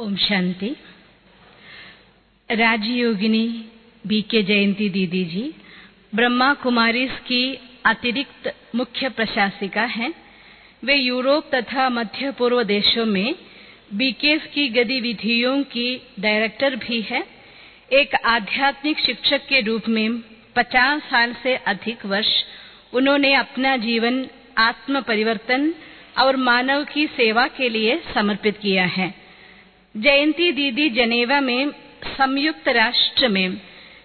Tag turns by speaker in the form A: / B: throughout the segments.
A: ओम शांति। राजयोगिनी BK जयंती दीदी जी ब्रह्मा कुमारीज की अतिरिक्त मुख्य प्रशासिका हैं। वे यूरोप तथा मध्य पूर्व देशों में बीकेएफ की गतिविधियों की डायरेक्टर भी है। एक आध्यात्मिक शिक्षक के रूप में 50 साल से अधिक वर्ष उन्होंने अपना जीवन आत्म परिवर्तन और मानव की सेवा के लिए समर्पित किया है। जयंती दीदी जनेवा में संयुक्त राष्ट्र में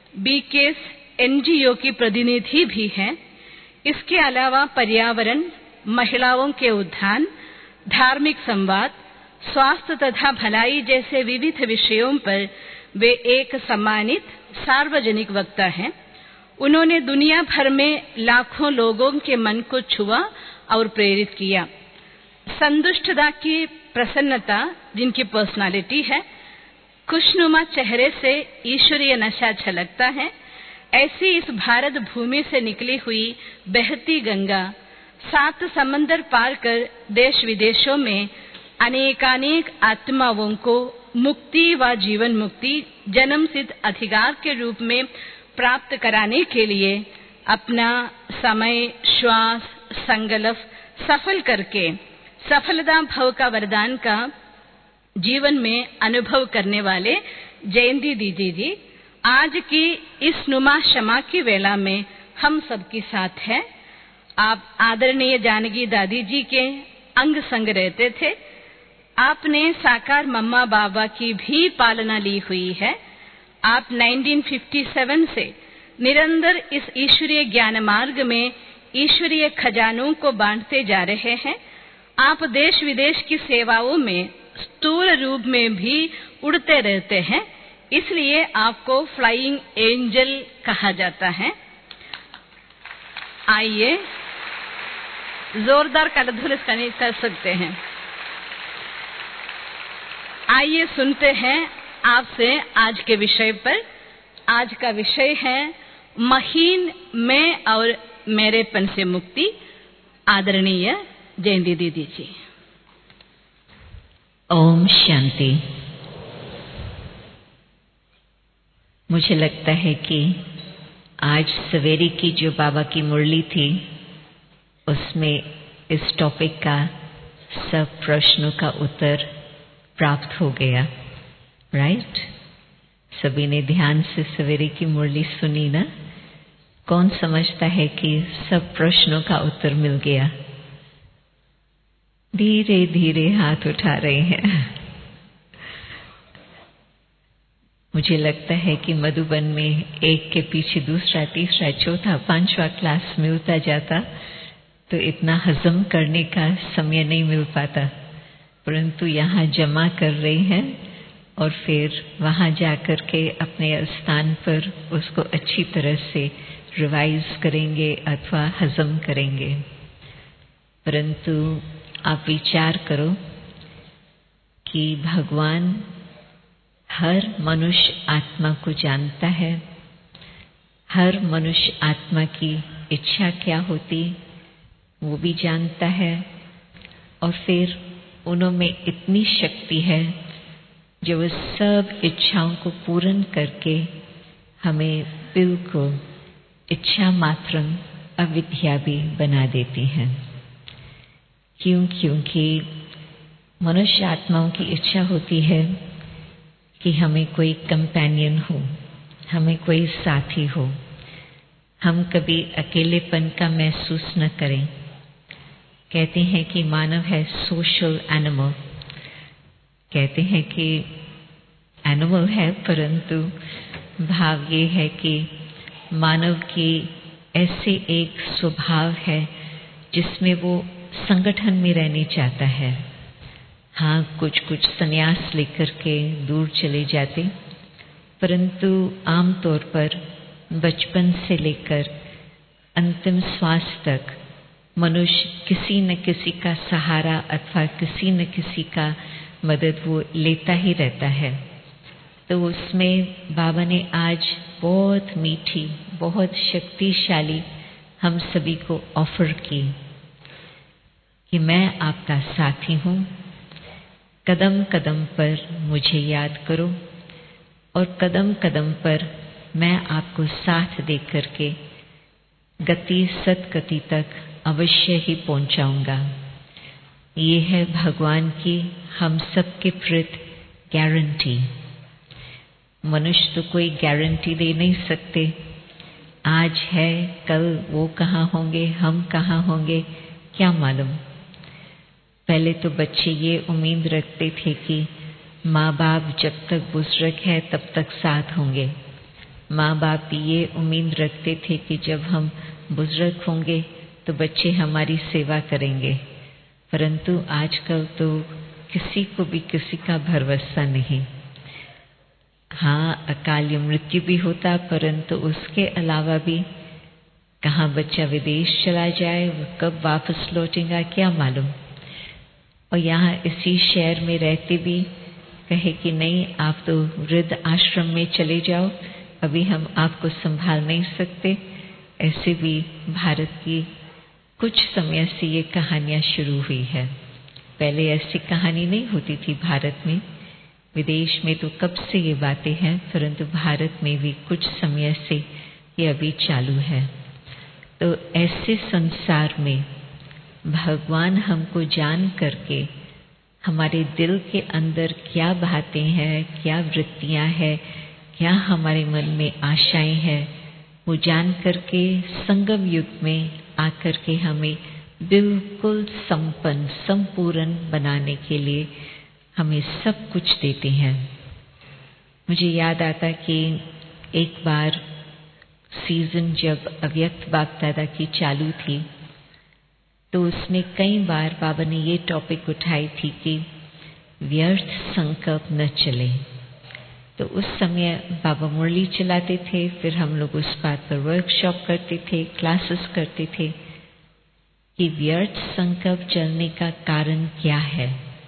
A: बीकेएफ एनजीओ की प्रतिनिधि भी हैं। इसके अलावा पर्यावरण, महिलाओं के उत्थान, धार्मिक संवाद, स्वास्थ्य तथा भलाई जैसे विविध विषयों पर वे एक सम्मानित सार्वजनिक वक्ता हैं। उन्होंने दुनिया भर में लाखों लोगों के मन को छुआ और प्रेरित किया। संतुष्टता की प्रसन्नता जिनकी पर्सनालिटी है, खुशनुमा चेहरे से ईश्वरीय नशा झलकता है। ऐसी इस भारत भूमि से निकली हुई बहती गंगा 7 समंदर पार कर देश विदेशों में अनेकानेक आत्माओं को मुक्ति व जीवन मुक्ति जन्म सिद्ध अधिकार के रूप में प्राप्त कराने के लिए अपना समय, श्वास, संकल्प सफल करके सफलता भव का वरदान का जीवन में अनुभव करने वाले जयंती दीदी जी आज की इस नुमा क्षमा की वेला में हम सबके साथ हैं। आप आदरणीय जानकी दादी जी के अंग संग रहते थे। आपने साकार मम्मा बाबा की भी पालना ली हुई है। आप 1957 से निरंतर इस ईश्वरीय ज्ञान मार्ग में ईश्वरीय खजानों को बांटते जा रहे हैं। आप देश विदेश की सेवाओं में स्थूल रूप में भी उड़ते रहते हैं, इसलिए आपको फ्लाइंग एंजल कहा जाता है। आइए जोरदार कलध्वनि कर सकते हैं। आइए सुनते हैं आपसे आज के विषय पर। आज का विषय है महीन मैं और मेरेपन से मुक्ति। आदरणीय जयंती दीदी जी।
B: ओम शांति। मुझे लगता है कि आज सवेरे की जो बाबा की मुरली थी उसमें इस टॉपिक का सब प्रश्नों का उत्तर प्राप्त हो गया। राइट? सभी ने ध्यान से सवेरे की मुरली सुनी ना? कौन समझता है कि सब प्रश्नों का उत्तर मिल गया? धीरे धीरे हाथ उठा रहे हैं। मुझे लगता है कि मधुबन में एक के पीछे दूसरा, तीसरा, चौथा, 5वां क्लास मिलता जाता तो इतना हजम करने का समय नहीं मिल पाता, परंतु यहाँ जमा कर रहे हैं और फिर वहाँ जाकर के अपने स्थान पर उसको अच्छी तरह से रिवाइज करेंगे अथवा हजम करेंगे। परंतु आप विचार करो कि भगवान हर मनुष्य आत्मा को जानता है। हर मनुष्य आत्मा की इच्छा क्या होती वो भी जानता है, और फिर उनमें इतनी शक्ति है जो वो सब इच्छाओं को पूर्ण करके हमें बिल्कुल इच्छा मात्रम अविद्या भी बना देती हैं। क्योंकि मनुष्य आत्माओं की इच्छा होती है कि हमें कोई कंपेनियन हो, हमें कोई साथी हो, हम कभी अकेलेपन का महसूस न करें। कहते हैं कि मानव है सोशल एनिमल। कहते हैं कि एनिमल है, परंतु भाव ये है कि मानव की ऐसे एक स्वभाव है जिसमें वो संगठन में रहने चाहता है। हाँ, कुछ कुछ संन्यास लेकर के दूर चले जाते, परंतु आमतौर पर बचपन से लेकर अंतिम श्वास तक मनुष्य किसी न किसी का सहारा अथवा किसी न किसी का मदद वो लेता ही रहता है। तो उसमें बाबा ने आज बहुत मीठी, बहुत शक्तिशाली हम सभी को ऑफर की कि मैं आपका साथी हूँ। कदम कदम पर मुझे याद करो और कदम कदम पर मैं आपको साथ दे करके गति सतगति तक अवश्य ही पहुंचाऊंगा। ये है भगवान की हम सबके प्रति गारंटी। मनुष्य तो कोई गारंटी दे नहीं सकते। आज है, कल वो कहाँ होंगे, हम कहाँ होंगे, क्या मालूम। पहले तो बच्चे ये उम्मीद रखते थे कि माँ बाप जब तक बुजुर्ग है तब तक साथ होंगे। माँ बाप भी ये उम्मीद रखते थे कि जब हम बुजुर्ग होंगे तो बच्चे हमारी सेवा करेंगे। परंतु आजकल तो किसी को भी किसी का भरोसा नहीं। हाँ, अकाल मृत्यु भी होता, परंतु उसके अलावा भी कहाँ बच्चा विदेश चला जाए, वो कब वापस लौटेगा, क्या मालूम। और यहाँ इसी शहर में रहते भी कहे कि नहीं, आप तो वृद्ध आश्रम में चले जाओ, अभी हम आपको संभाल नहीं सकते। ऐसे भी भारत की कुछ समय से ये कहानियां शुरू हुई है। पहले ऐसी कहानी नहीं होती थी भारत में। विदेश में तो कब से ये बातें हैं, परंतु भारत में भी कुछ समय से ये अभी चालू है। तो ऐसे संसार में भगवान हमको जान करके हमारे दिल के अंदर क्या बातें हैं, क्या वृत्तियां हैं, क्या हमारे मन में आशाएं हैं, वो जान करके संगम युग में आकर के हमें बिल्कुल संपन्न संपूर्ण बनाने के लिए हमें सब कुछ देते हैं। मुझे याद आता कि एक बार सीजन जब अव्यक्त बाप दादा की चालू थी तो उसमें कई बार बाबा ने ये टॉपिक उठाई थी कि व्यर्थ संकल्प न चले। तो उस समय बाबा मुरली चलाते थे, फिर हम लोग उस बात पर वर्कशॉप करते थे, क्लासेस करते थे कि व्यर्थ संकल्प चलने का कारण क्या है।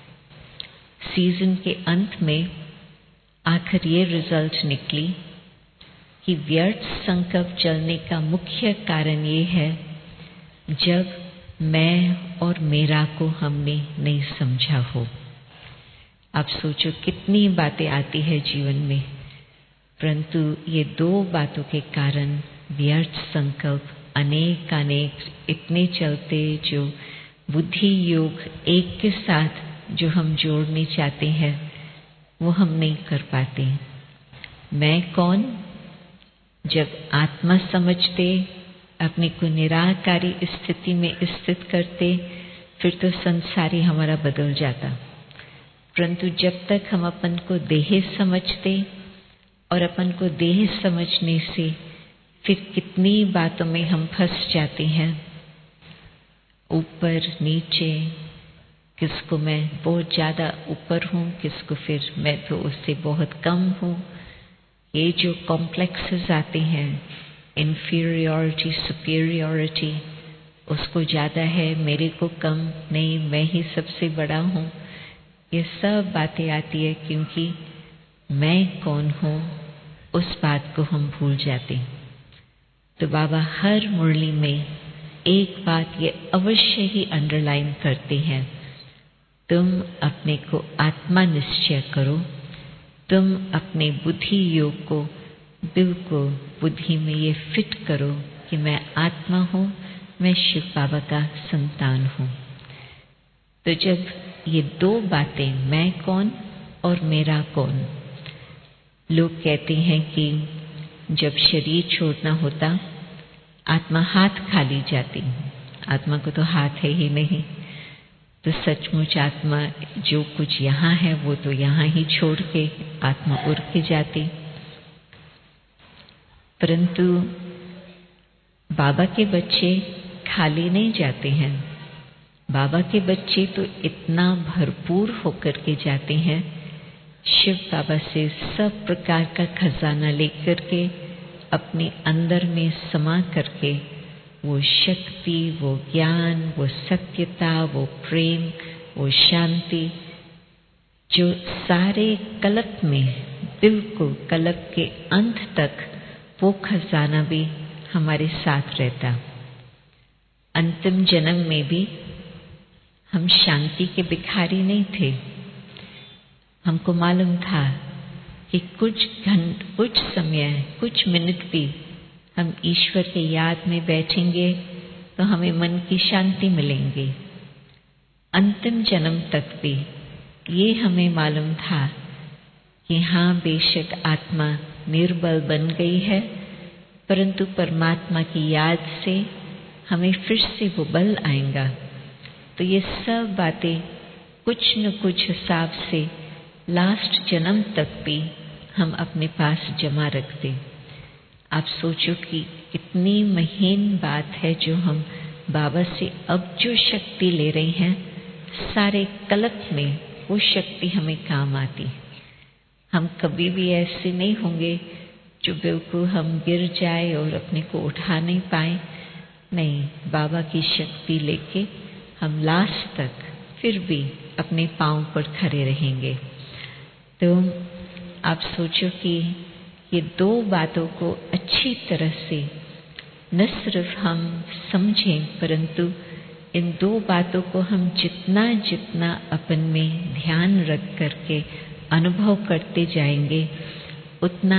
B: सीजन के अंत में आखिर ये रिजल्ट निकली कि व्यर्थ संकल्प चलने का मुख्य कारण ये है जब मैं और मेरा को हमने नहीं समझा हो। आप सोचो कितनी बातें आती है जीवन में, परंतु ये दो बातों के कारण व्यर्थ संकल्प अनेक इतने चलते, जो बुद्धि योग एक के साथ जो हम जोड़ने चाहते हैं वो हम नहीं कर पाते। मैं कौन, जब आत्मा समझते, अपने को निराकारी स्थिति में स्थित करते, फिर तो संसार ही हमारा बदल जाता। परंतु जब तक हम अपन को देह समझते, और अपन को देह समझने से फिर कितनी बातों में हम फंस जाते हैं, ऊपर नीचे, किसको मैं बहुत ज्यादा ऊपर हूँ, किसको फिर मैं तो उससे बहुत कम हूँ। ये जो कॉम्प्लेक्सेस आते हैं, इंफीरियॉरिटी सुपीरियॉरिटी, उसको ज्यादा है, मेरे को कम नहीं, मैं ही सबसे बड़ा हूँ, ये सब बातें आती है क्योंकि मैं कौन हूँ उस बात को हम भूल जाते। तो बाबा हर मुरली में एक बात ये अवश्य ही अंडरलाइन करते हैं, तुम अपने को आत्मा निश्चय करो, तुम अपने बुद्धि योग को बिल्कुल बुद्धि में ये फिट करो कि मैं आत्मा हूँ, मैं शिव बाबा का संतान हूँ। तो जब ये दो बातें, मैं कौन और मेरा कौन, लोग कहते हैं कि जब शरीर छोड़ना होता आत्मा हाथ खाली जाती, आत्मा को तो हाथ है ही नहीं। तो सचमुच आत्मा जो कुछ यहाँ है वो तो यहाँ ही छोड़ के आत्मा उड़ के जाती। परंतु बाबा के बच्चे खाली नहीं जाते हैं। बाबा के बच्चे तो इतना भरपूर होकर के जाते हैं, शिव बाबा से सब प्रकार का खजाना लेकर के अपने अंदर में समा करके वो शक्ति, वो ज्ञान, वो सत्यता, वो प्रेम, वो शांति, जो सारे कल्प में बिल्कुल कल्प के अंत तक वो खजाना भी हमारे साथ रहता। अंतिम जन्म में भी हम शांति के भिखारी नहीं थे। हमको मालूम था कि कुछ समय, कुछ मिनट भी हम ईश्वर के याद में बैठेंगे तो हमें मन की शांति मिलेंगी। अंतिम जन्म तक भी ये हमें मालूम था कि हाँ, बेशक आत्मा निर्बल बन गई है, परंतु परमात्मा की याद से हमें फिर से वो बल आएगा। तो ये सब बातें कुछ न कुछ हिसाब से लास्ट जन्म तक भी हम अपने पास जमा रखते। आप सोचो कि कितनी महीन बात है जो हम बाबा से अब जो शक्ति ले रहे हैं, सारे कल्प में वो शक्ति हमें काम आती। हम कभी भी ऐसे नहीं होंगे जो बिल्कुल हम गिर जाए और अपने को उठा नहीं पाए। नहीं, बाबा की शक्ति लेके हम लास्ट तक फिर भी अपने पांव पर खड़े रहेंगे। तो आप सोचो कि ये दो बातों को अच्छी तरह से न सिर्फ हम समझें, परंतु इन दो बातों को हम जितना जितना अपन में ध्यान रख करके अनुभव करते जाएंगे, उतना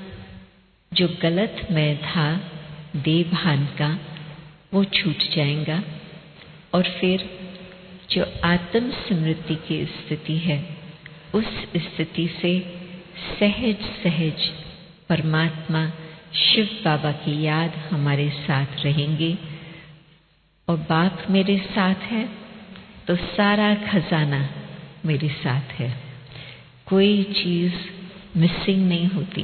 B: जो गलत मैं था देह भान का वो छूट जाएगा। और फिर जो आत्म स्मृति की स्थिति है, उस स्थिति से सहज सहज परमात्मा शिव बाबा की याद हमारे साथ रहेंगी। और बाप मेरे साथ है तो सारा खजाना मेरे साथ है, कोई चीज मिसिंग नहीं होती।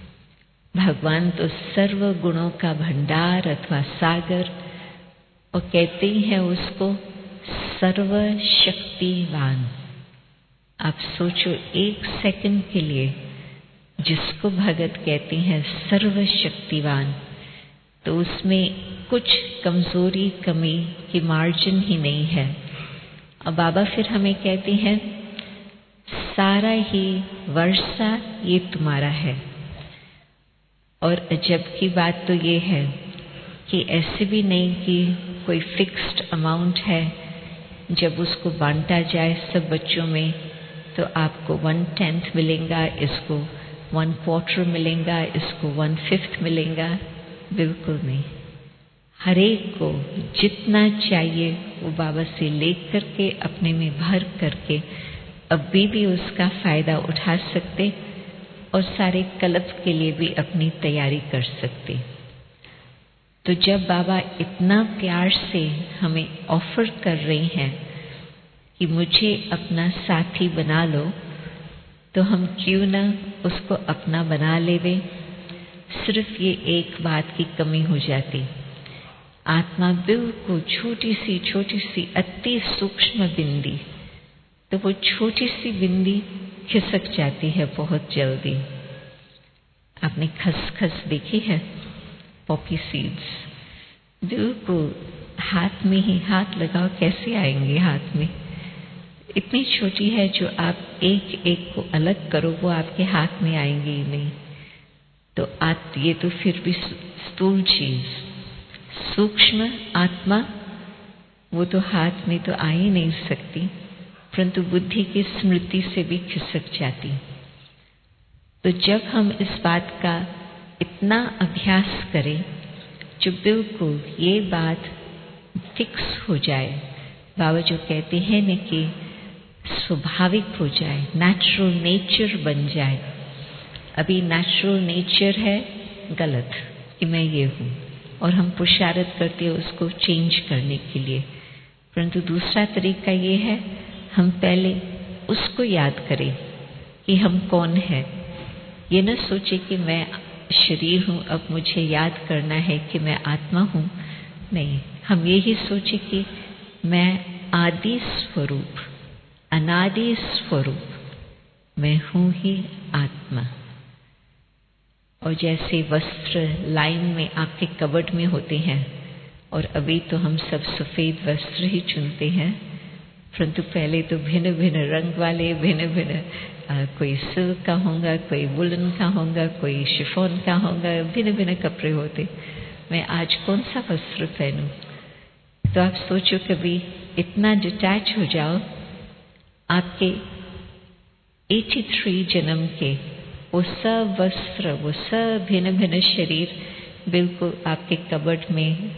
B: भगवान तो सर्व गुणों का भंडार अथवा सागर, और कहते ही हैं उसको सर्वशक्तिवान। आप सोचो एक सेकंड के लिए जिसको भगत कहते हैं सर्वशक्तिवान, तो उसमें कुछ कमजोरी कमी की मार्जिन ही नहीं है। और बाबा फिर हमें कहते हैं सारा ही वर्षा ये तुम्हारा है। और अजब की बात तो ये है कि ऐसे भी नहीं कि कोई फिक्स्ड अमाउंट है, जब उसको बांटा जाए सब बच्चों में तो आपको 1/10 मिलेगा, इसको 1/4 मिलेगा, इसको 1/5 मिलेगा। बिल्कुल नहीं, हर एक को जितना चाहिए वो बाबा से लेकर के अपने में भर करके अभी भी उसका फायदा उठा सकते और सारे कल्प के लिए भी अपनी तैयारी कर सकते। तो जब बाबा इतना प्यार से हमें ऑफर कर रही हैं कि मुझे अपना साथी बना लो, तो हम क्यों ना उसको अपना बना लेवे। सिर्फ ये एक बात की कमी हो जाती, आत्मा बिल्कुल छोटी सी अति सूक्ष्म बिंदी, तो वो छोटी सी बिंदी खिसक जाती है बहुत जल्दी। आपने खसखस देखी है, पॉपी सीड्स, बिल्कुल हाथ में ही हाथ लगाओ कैसे आएंगे हाथ में, इतनी छोटी है जो आप एक एक को अलग करो वो आपके हाथ में आएंगे ही नहीं। तो ये तो फिर भी स्थूल चीज, सूक्ष्म आत्मा वो तो हाथ में तो आ ही नहीं सकती, परंतु बुद्धि की स्मृति से भी खिसक जाती। तो जब हम इस बात का इतना अभ्यास करें जो बिल्कुल ये बात फिक्स हो जाए, बाबा जो कहते हैं न कि स्वाभाविक हो जाए, नेचुरल नेचर बन जाए। अभी नेचुरल नेचर है गलत कि मैं ये हूँ, और हम पुरुषार्थ करते हैं उसको चेंज करने के लिए, परंतु दूसरा तरीका ये है हम पहले उसको याद करें कि हम कौन है। ये न सोचे कि मैं शरीर हूँ, अब मुझे याद करना है कि मैं आत्मा हूँ। नहीं, हम यही सोचे कि मैं आदि स्वरूप, अनादि स्वरूप, मैं हूँ ही आत्मा। और जैसे वस्त्र लाइन में आपके कबर्ड में होते हैं, और अभी तो हम सब सफेद वस्त्र ही चुनते हैं, परंतु पहले तो भिन्न भिन्न रंग वाले, भिन्न भिन्न कोई सिल्क का होगा, कोई वुलन का होगा, कोई शिफॉन का होगा, भिन्न भिन्न कपड़े होते। मैं आज कौन सा वस्त्र पहनूं? तो आप सोचो कभी इतना डिटैच हो जाओ, आपके 83 जन्म के वो सब वस्त्र, वो सब भिन्न भिन्न शरीर बिल्कुल आपके कबर्ड में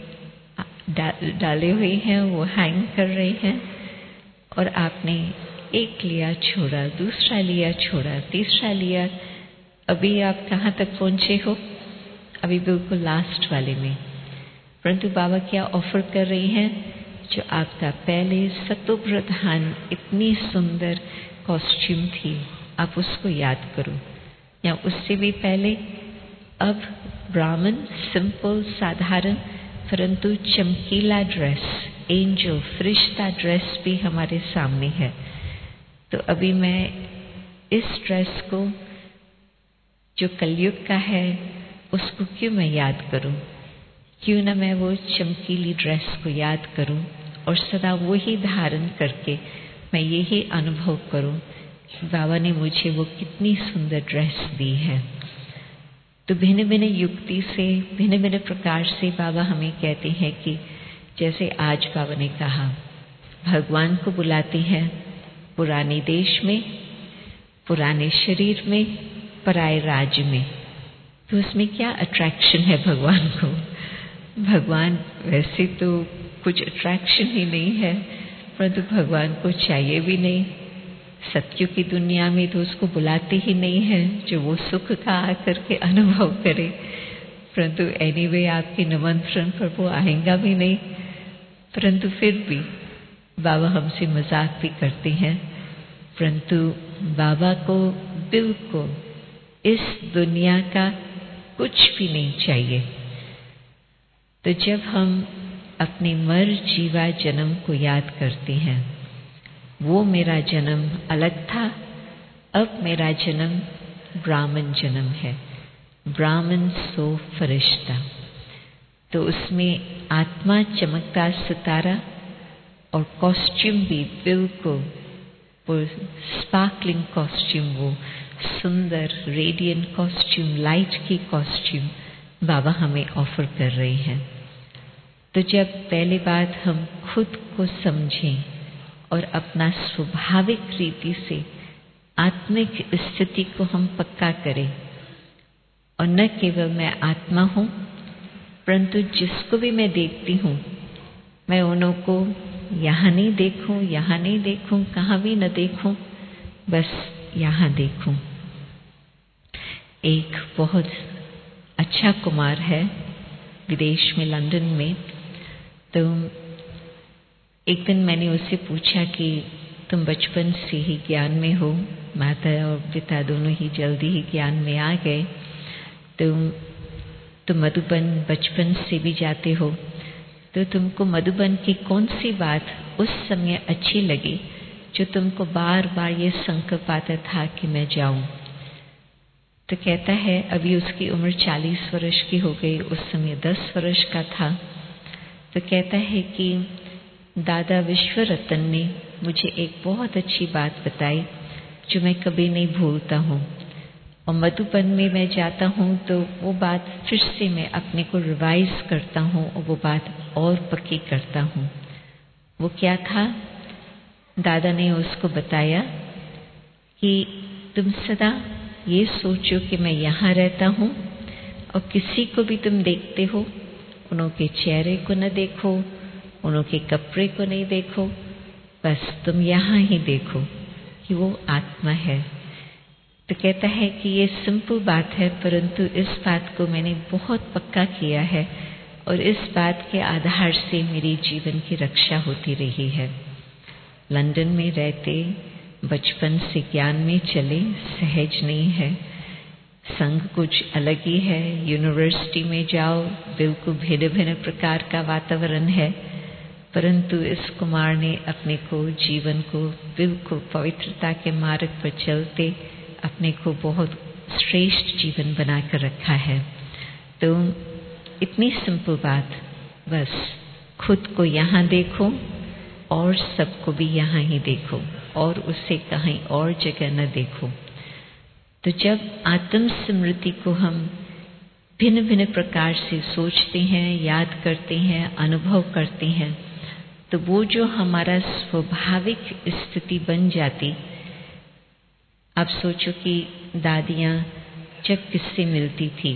B: डाले हुए हैं, वो हैंग कर रहे हैं, और आपने एक लिया छोड़ा, दूसरा लिया छोड़ा, तीसरा लिया, अभी आप कहाँ तक पहुंचे हो? अभी बिल्कुल लास्ट वाले में। परंतु बाबा क्या ऑफर कर रही हैं? जो आपका पहले सतोप्रधान इतनी सुंदर कॉस्ट्यूम थी, आप उसको याद करो, या उससे भी पहले अब ब्राह्मण सिंपल साधारण परंतु चमकीला ड्रेस, एंजल फरिश्ता ड्रेस भी हमारे सामने है। तो अभी मैं इस ड्रेस को जो कलयुग का है उसको क्यों मैं याद करूं? क्यों ना मैं वो चमकीली ड्रेस को याद करूं और सदा वो ही धारण करके मैं यही अनुभव करूं कि बाबा ने मुझे वो कितनी सुंदर ड्रेस दी है। तो भिन्न भिन्न युक्ति से, भिन्न भिन्न प्रकार से बाबा हमें कहते हैं कि जैसे आज बाबा ने कहा, भगवान को बुलाते हैं पुराने देश में, पुराने शरीर में, पराए राज्य में। तो उसमें क्या अट्रैक्शन है भगवान को? भगवान वैसे तो कुछ अट्रैक्शन ही नहीं है, परंतु भगवान को चाहिए भी नहीं। सत्य की दुनिया में तो उसको बुलाते ही नहीं है जो वो सुख का आकर के अनुभव करे। परंतु एनीवे आपके निमंत्रण पर वो आएगा भी नहीं। परंतु फिर भी बाबा हमसे मजाक भी करते हैं, परंतु बाबा को बिल्कुल इस दुनिया का कुछ भी नहीं चाहिए। तो जब हम अपने मर जीवा जन्म को याद करते हैं, वो मेरा जन्म अलग था, अब मेरा जन्म ब्राह्मण जन्म है, ब्राह्मण सो फरिश्ता। तो उसमें आत्मा चमकता सितारा और कॉस्ट्यूम भी बिल्कुल वो स्पार्कलिंग कॉस्ट्यूम, वो सुंदर रेडियंट कॉस्ट्यूम, लाइट की कॉस्ट्यूम बाबा हमें ऑफर कर रहे हैं। तो जब पहली बात हम खुद को समझें और अपना स्वाभाविक रीति से आत्मिक स्थिति को हम पक्का करें, और न केवल मैं आत्मा हूं, परंतु जिसको भी मैं देखती हूं, मैं उन्हों को यहाँ नहीं देखूं, यहाँ नहीं देखूं, कहाँ भी न देखूं, बस यहाँ देखूं। एक बहुत अच्छा कुमार है विदेश में, लंदन में। तो एक दिन मैंने उससे पूछा कि तुम बचपन से ही ज्ञान में हो, माता और पिता दोनों ही जल्दी ही ज्ञान में आ गए, तुम मधुबन बचपन से भी जाते हो, तो तुमको मधुबन की कौन सी बात उस समय अच्छी लगी जो तुमको बार बार ये संकल्प आता था कि मैं जाऊं? तो कहता है अभी उसकी उम्र 40 वर्ष की हो गई, उस समय 10 वर्ष का था। तो कहता है कि दादा विश्वरतन ने मुझे एक बहुत अच्छी बात बताई जो मैं कभी नहीं भूलता हूँ, और मधुबन में मैं जाता हूँ तो वो बात फिर से मैं अपने को रिवाइज करता हूँ और वो बात और पक्की करता हूँ। वो क्या था? दादा ने उसको बताया कि तुम सदा ये सोचो कि मैं यहाँ रहता हूँ, और किसी को भी तुम देखते हो, उनके चेहरे को न देखो, उनके कपड़े को नहीं देखो, बस तुम यहाँ ही देखो कि वो आत्मा है। तो कहता है कि ये सिंपल बात है, परंतु इस बात को मैंने बहुत पक्का किया है और इस बात के आधार से मेरे जीवन की रक्षा होती रही है। लंदन में रहते बचपन से ज्ञान में चले, सहज नहीं है, संघ कुछ अलग ही है, यूनिवर्सिटी में जाओ बिल्कुल भिन्न भिन्न प्रकार का वातावरण है, परंतु इस कुमार ने अपने को जीवन को बिल्कुल पवित्रता के मार्ग पर चलते अपने को बहुत श्रेष्ठ जीवन बनाकर रखा है। तो इतनी सिंपल बात, बस खुद को यहाँ देखो और सबको भी यहाँ ही देखो और उससे कहीं और जगह न देखो। तो जब आत्म स्मृति को हम भिन्न भिन्न प्रकार से सोचते हैं, याद करते हैं, अनुभव करते हैं, तो वो जो हमारा स्वाभाविक स्थिति बन जाती, आप सोचो कि दादियाँ जब किससे मिलती थी,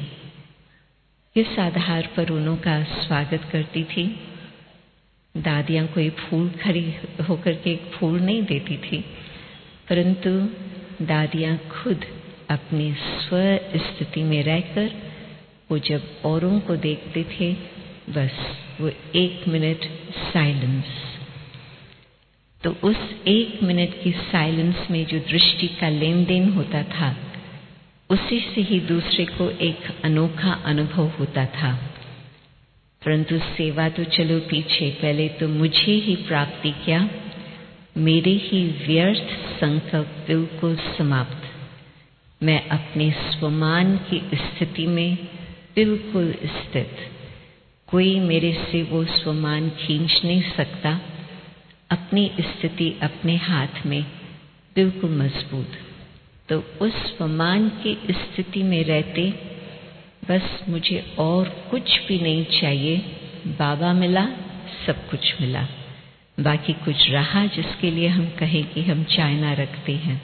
B: किस आधार पर उनका स्वागत करती थी। दादियाँ कोई फूल खड़ी होकर के एक फूल नहीं देती थी, परंतु दादियाँ खुद अपनी स्व स्थिति में रहकर वो जब औरों को देखते थे, बस वो 1 मिनट साइलेंस, तो उस 1 मिनट की साइलेंस में जो दृष्टि का लेन देन होता था, उसी से ही दूसरे को एक अनोखा अनुभव होता था। परंतु सेवा तो चलो पीछे, पहले तो मुझे ही प्राप्ति क्या, मेरे ही व्यर्थ संकल्प बिल्कुल समाप्त। मैं अपने स्वमान की स्थिति में बिल्कुल स्थित, कोई मेरे से वो स्वमान खींच नहीं सकता। अपनी स्थिति अपने हाथ में बिल्कुल मजबूत। तो उस स्वमान की स्थिति में रहते बस मुझे और कुछ भी नहीं चाहिए। बाबा मिला, सब कुछ मिला, बाकी कुछ रहा जिसके लिए हम कहें कि हम चाहना रखते हैं।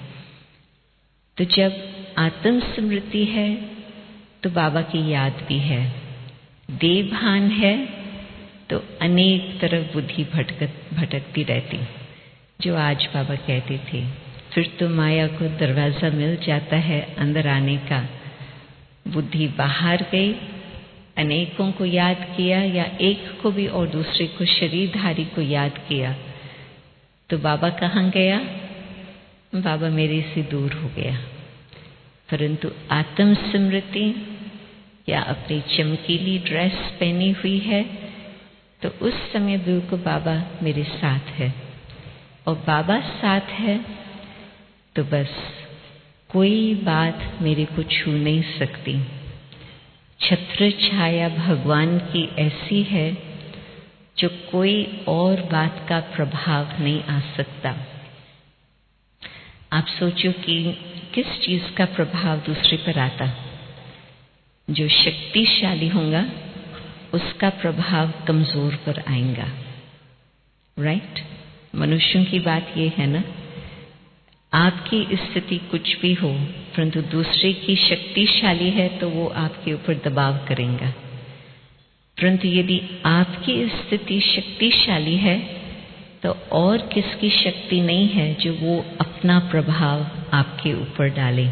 B: तो जब आत्म स्मृति है तो बाबा की याद भी है, देह भान है तो अनेक तरफ बुद्धि भटकती रहती। जो आज बाबा कहते थे, फिर तो माया को दरवाजा मिल जाता है अंदर आने का। बुद्धि बाहर गई, अनेकों को याद किया या एक को भी और दूसरे को शरीरधारी को याद किया, तो बाबा कहाँ गया? बाबा मेरे से दूर हो गया। परंतु आत्म स्मृति या अपनी चमकीली ड्रेस पहनी हुई है, तो उस समय बिल्कुल बाबा मेरे साथ है, और बाबा साथ है तो बस कोई बात मेरे को छू नहीं सकती। छत्र छाया भगवान की ऐसी है जो कोई और बात का प्रभाव नहीं आ सकता। आप सोचो कि किस चीज का प्रभाव दूसरे पर आता? जो शक्तिशाली होगा उसका प्रभाव कमजोर पर आएगा, राइट? मनुष्यों की बात ये है ना, आपकी स्थिति कुछ भी हो, परंतु दूसरे की शक्तिशाली है तो वो आपके ऊपर दबाव करेगा। परंतु यदि आपकी स्थिति शक्तिशाली है तो और किसकी शक्ति नहीं है जो वो अपना प्रभाव आपके ऊपर डाले।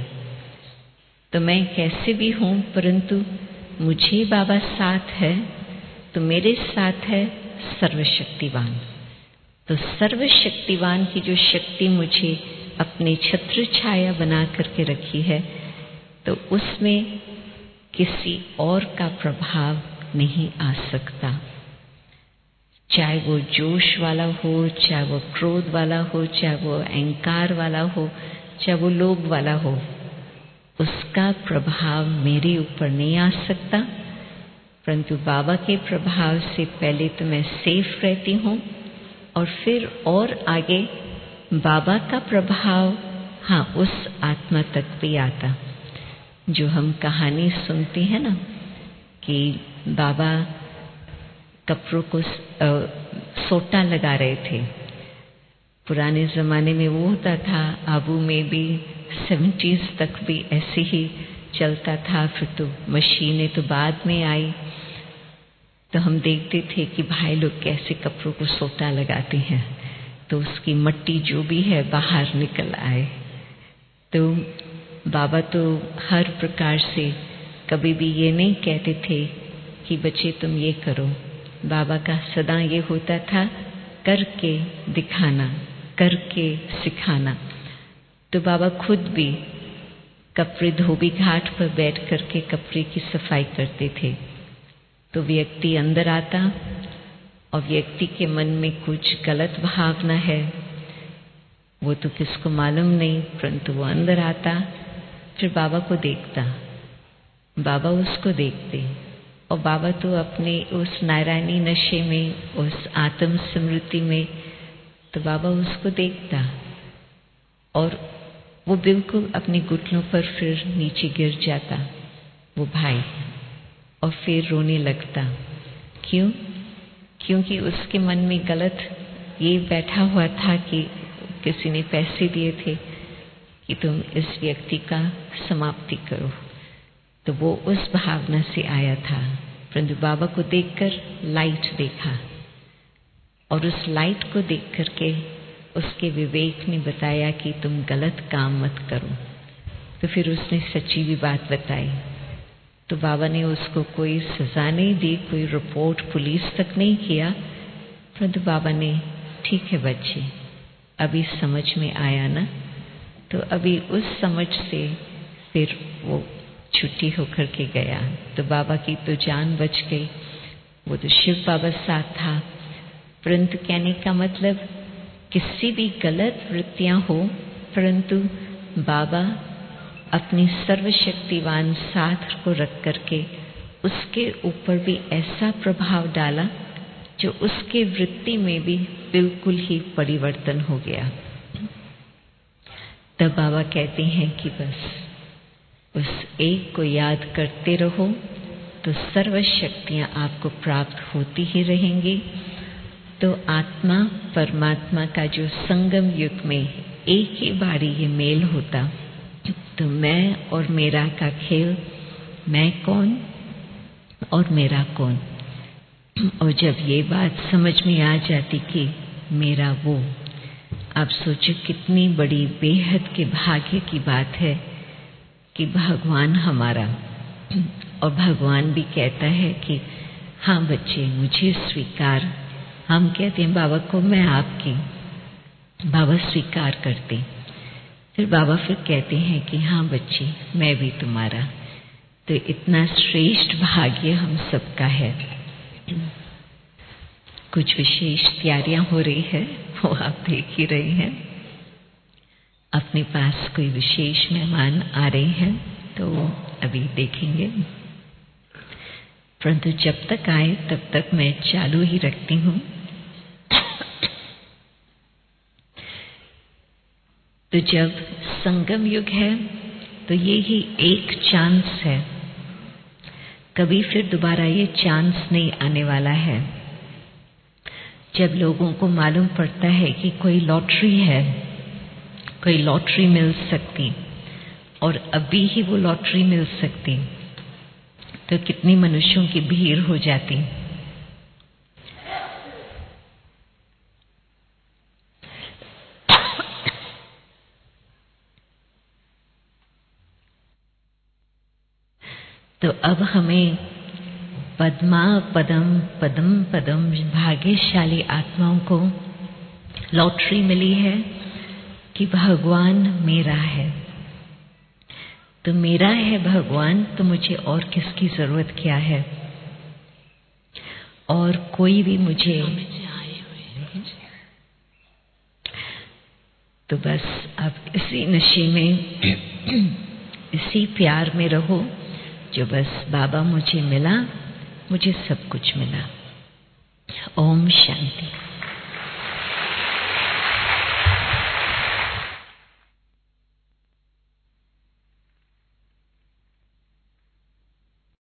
B: तो मैं कैसे भी हूं, परंतु मुझे बाबा साथ है, तो मेरे साथ है सर्वशक्तिवान। तो सर्वशक्तिवान की जो शक्ति मुझे अपने छत्र छाया बना करके रखी है, तो उसमें किसी और का प्रभाव नहीं आ सकता। चाहे वो जोश वाला हो, चाहे वो क्रोध वाला हो, चाहे वो अहंकार वाला हो, चाहे वो लोभ वाला हो, उसका प्रभाव मेरे ऊपर नहीं आ सकता। परंतु बाबा के प्रभाव से पहले तो मैं सेफ रहती हूँ, और फिर और आगे बाबा का प्रभाव हाँ उस आत्मा तक भी आता। जो हम कहानी सुनते हैं ना कि बाबा कपड़ों को सोटा लगा रहे थे। पुराने ज़माने में वो होता था, आबू में भी 70s तक भी ऐसे ही चलता था। फिर तो मशीनें तो बाद में आई, तो हम देखते थे कि भाई लोग कैसे कपड़ों को सोटा लगाते हैं, तो उसकी मट्टी जो भी है बाहर निकल आए। तो बाबा तो हर प्रकार से कभी भी ये नहीं कहते थे कि बच्चे तुम ये करो। बाबा का सदा ये होता था, करके दिखाना, करके सिखाना। तो बाबा खुद भी कपड़े धोबी घाट पर बैठ करके कपड़े की सफाई करते थे। तो व्यक्ति अंदर आता और व्यक्ति के मन में कुछ गलत भावना है, वो तो किसको मालूम नहीं, परंतु वो अंदर आता, फिर बाबा को देखता, बाबा उसको देखते, और बाबा तो अपने उस नारायणी नशे में, उस आत्म स्मृति में, तो बाबा उसको देखता और वो बिल्कुल अपने घुटनों पर फिर नीचे गिर जाता वो भाई, और फिर रोने लगता। क्यों? क्योंकि उसके मन में गलत ये बैठा हुआ था कि किसी ने पैसे दिए थे कि तुम इस व्यक्ति का समाप्ति करो। तो वो उस भावना से आया था, परंतु बाबा को देखकर लाइट देखा और उस लाइट को देख करके उसके विवेक ने बताया कि तुम गलत काम मत करो। तो फिर उसने सच्ची भी बात बताई। तो बाबा ने उसको कोई सजा नहीं दी, कोई रिपोर्ट पुलिस तक नहीं किया, परंतु बाबा ने ठीक है बच्चे, अभी समझ में आया ना, तो अभी उस समझ से फिर वो छुट्टी होकर के गया। तो बाबा की तो जान बच गई। वो तो शिव बाबा साथ था, परंतु कहने का मतलब किसी भी गलत वृत्तियां हो, परंतु बाबा अपनी सर्वशक्तिवान साथ को रख करके उसके ऊपर भी ऐसा प्रभाव डाला जो उसके वृत्ति में भी बिल्कुल ही परिवर्तन हो गया। तब बाबा कहते हैं कि बस उस एक को याद करते रहो तो सर्व शक्तियां आपको प्राप्त होती ही रहेंगी। तो आत्मा परमात्मा का जो संगम युग में एक ही बारी ये मेल होता, तो मैं और मेरा का खेल, मैं कौन और मेरा कौन। और जब ये बात समझ में आ जाती कि मेरा वो, आप सोचो कितनी बड़ी बेहद के भाग्य की बात है कि भगवान हमारा, और भगवान भी कहता है कि हाँ बच्चे मुझे स्वीकार। हम कहते हैं बाबा को मैं आपकी, बाबा स्वीकार करते। फिर बाबा फिर कहते हैं कि हाँ बच्चे मैं भी तुम्हारा। तो इतना श्रेष्ठ भाग्य हम सबका है। कुछ विशेष तैयारियां हो रही है, वो आप देख ही रहे हैं। अपने पास कोई विशेष मेहमान आ रहे हैं तो अभी देखेंगे, परंतु जब तक आए तब तक मैं चालू ही रखती हूँ। तो जब संगम युग है तो ये ही एक चांस है, कभी फिर दोबारा ये चांस नहीं आने वाला है। जब लोगों को मालूम पड़ता है कि कोई लॉटरी है, कोई लॉटरी मिल सकती और अभी ही वो लॉटरी मिल सकती, तो कितनी मनुष्यों की भीड़ हो जाती। तो अब हमें पद्मा पदम पदम पदम भाग्यशाली आत्माओं को लॉटरी मिली है कि भगवान मेरा है। तो मेरा है भगवान, तो मुझे और किसकी जरूरत क्या है। और कोई भी मुझे, तो बस अब इसी नशे में इसी प्यार में रहो जो बस बाबा मुझे मिला, मुझे सब कुछ मिला। ओम शांति।